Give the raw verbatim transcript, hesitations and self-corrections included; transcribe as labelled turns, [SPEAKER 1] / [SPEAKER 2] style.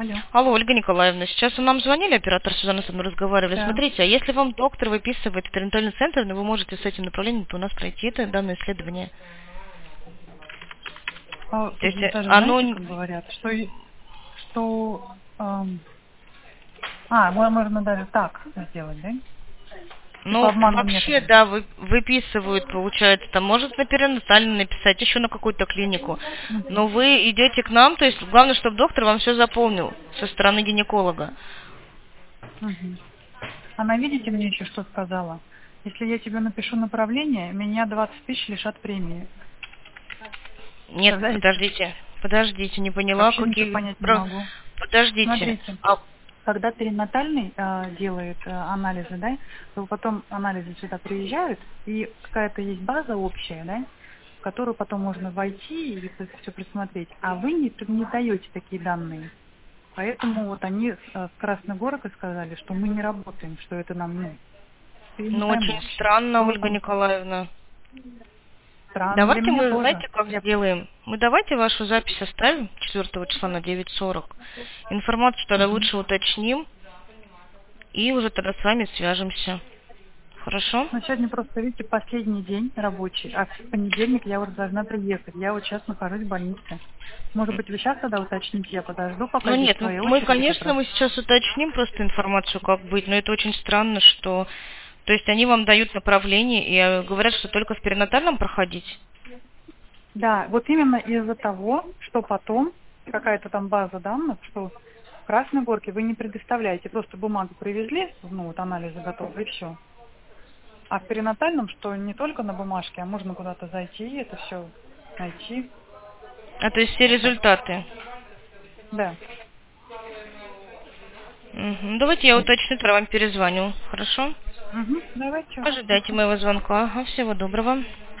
[SPEAKER 1] Алло.
[SPEAKER 2] Алло, Ольга Николаевна, сейчас вы нам звонили, оператор Сюзанна, со мной разговаривали.
[SPEAKER 1] Да.
[SPEAKER 2] Смотрите, а если вам доктор выписывает в перинатальный центр, но вы можете с этим направлением у нас пройти это данное исследование.
[SPEAKER 1] А,
[SPEAKER 2] То
[SPEAKER 1] тут
[SPEAKER 2] есть
[SPEAKER 1] же
[SPEAKER 2] э,
[SPEAKER 1] даже,
[SPEAKER 2] оно...
[SPEAKER 1] знаете, как говорят, что, и- что ам, а, мо- можно даже так сделать, да? Типа
[SPEAKER 2] Ну,
[SPEAKER 1] обманным
[SPEAKER 2] вообще,
[SPEAKER 1] методом.
[SPEAKER 2] да, вы, выписывают, получается, там, может на перинатальный написать, еще на какую-то клинику.
[SPEAKER 1] Мгм.
[SPEAKER 2] Но вы идете к нам, то есть главное, чтобы доктор вам все заполнил со стороны гинеколога.
[SPEAKER 1] Мгм. Она, видите, мне еще что сказала? Если я тебе напишу направление, меня двадцать тысяч лишат премии.
[SPEAKER 2] Нет,
[SPEAKER 1] Представляете?
[SPEAKER 2] подождите, подождите, не поняла,
[SPEAKER 1] Вообще ничего
[SPEAKER 2] какие...
[SPEAKER 1] понять не
[SPEAKER 2] про-
[SPEAKER 1] могу.
[SPEAKER 2] Подождите.
[SPEAKER 1] Смотрите,
[SPEAKER 2] А
[SPEAKER 1] когда перинатальный э, делает э, анализы, да, то потом анализы сюда приезжают, и какая-то есть база общая, да, в которую потом можно войти и все присмотреть. А вы не, не даете такие данные. Поэтому вот они э, с Красной Горкой сказали, что мы не работаем, что это нам, ну, я не
[SPEAKER 2] Ну, очень
[SPEAKER 1] пойму вообще.
[SPEAKER 2] странно,
[SPEAKER 1] Что вы
[SPEAKER 2] Ольга
[SPEAKER 1] там
[SPEAKER 2] Николаевна.
[SPEAKER 1] странно? Для
[SPEAKER 2] Давайте
[SPEAKER 1] меня
[SPEAKER 2] мы,
[SPEAKER 1] тоже.
[SPEAKER 2] знаете, как
[SPEAKER 1] Я...
[SPEAKER 2] сделаем? Мы давайте вашу запись оставим четвёртого числа на девять сорок. Информацию тогда
[SPEAKER 1] Мгм.
[SPEAKER 2] лучше уточним и уже тогда с вами свяжемся. Хорошо?
[SPEAKER 1] Но сегодня просто, видите, последний день рабочий, а в понедельник я уже должна приехать. Я вот сейчас нахожусь в больнице. Может быть, вы сейчас тогда уточните, я подожду, пока
[SPEAKER 2] Ну
[SPEAKER 1] здесь
[SPEAKER 2] нет, ну,
[SPEAKER 1] своей
[SPEAKER 2] мы,
[SPEAKER 1] очереди
[SPEAKER 2] конечно,
[SPEAKER 1] попрошу.
[SPEAKER 2] мы сейчас уточним просто информацию, как быть, но это очень странно, что... То есть они вам дают направление и э, говорят, что только в перинатальном проходить.
[SPEAKER 1] Да, вот именно из-за того, что потом какая-то там база данных, что в Красной Горке вы не предоставляете, просто бумагу привезли, ну вот анализы готовы и все. А в перинатальном, что не только на бумажке, а можно куда-то зайти и это все найти.
[SPEAKER 2] А то есть все
[SPEAKER 1] Вот так.
[SPEAKER 2] результаты.
[SPEAKER 1] Да.
[SPEAKER 2] Мгм. Давайте я уточню, тогда вам перезвоню. Хорошо?
[SPEAKER 1] Угу. Давайте.
[SPEAKER 2] Ожидайте моего звонка. Ага, всего доброго.